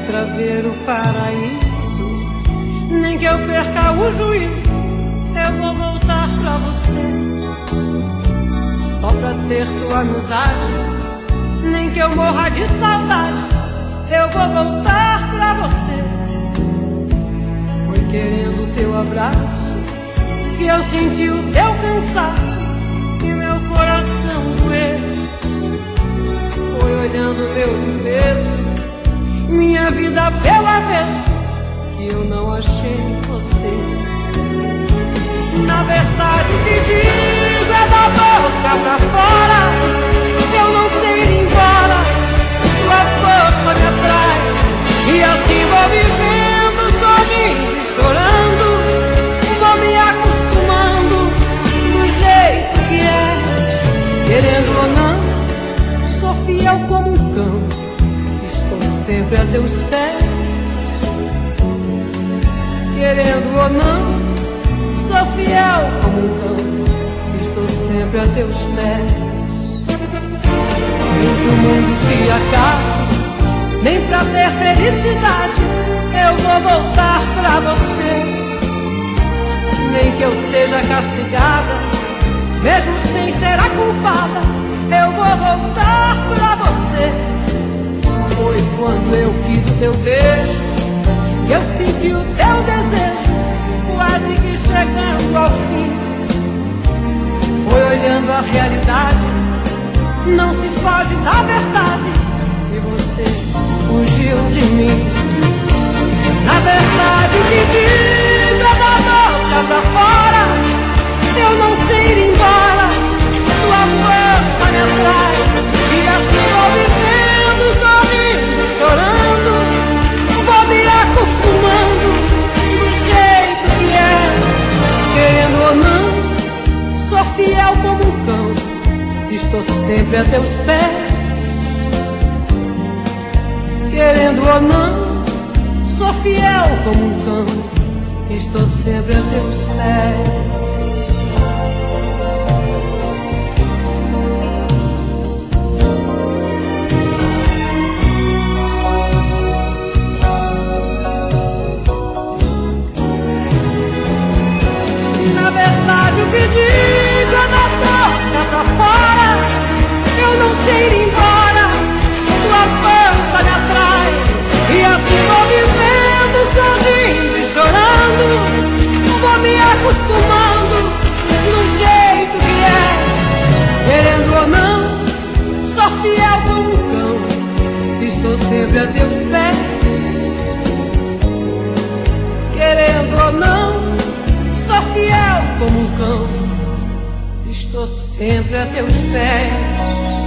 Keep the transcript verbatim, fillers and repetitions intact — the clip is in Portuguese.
pra ver o paraíso. Nem que eu perca o juízo, eu vou voltar pra você, só pra ter tua amizade. Nem que eu morra de saudade, eu vou voltar pra você. Foi querendo teu abraço que eu senti o teu cansaço e meu coração doeu. Foi olhando meu começo, minha vida pelo avesso, que eu não achei você. Na verdade o que digo é da boca pra fora. Eu não sei ir embora, tua força me atrai, e assim vou vivendo, sorrindo e chorando. Vou me acostumando do jeito que és. Querendo ou não, sou fiel como um cão, estou sempre a teus pés. Querendo ou não, sou fiel como um cão, estou sempre a teus pés. Nem que o mundo se acabe, nem pra ter felicidade eu vou voltar pra você. Nem que eu seja castigada, mesmo sem ser a culpada, eu vou voltar pra você. Foi quando eu quis o teu beijo que eu senti o teu desejo, quase que chegando ao fim. Foi olhando a realidade, não se foge da verdade, e você fugiu de mim. Na verdade o que digo é da boca pra fora. Eu não sei ir embora, tua força me atrai, e assim vou vivendo, sorrindo e chorando. Vou me acostumando do jeito que és. Querendo ou não, sou fiel como um cão, estou sempre a teus pés. Querendo ou não, sou fiel como um cão, estou sempre a teus pés. Na verdade o que digo é da boca pra fora. Eu não sei ir embora, tua força me atrai, e assim vou vivendo, sorrindo e chorando. Vou me acostumando do jeito que és. Querendo ou não, sou fiel como um cão, estou sempre a teus pés. Querendo ou não, sou fiel como um cão, estou sempre a teus pés.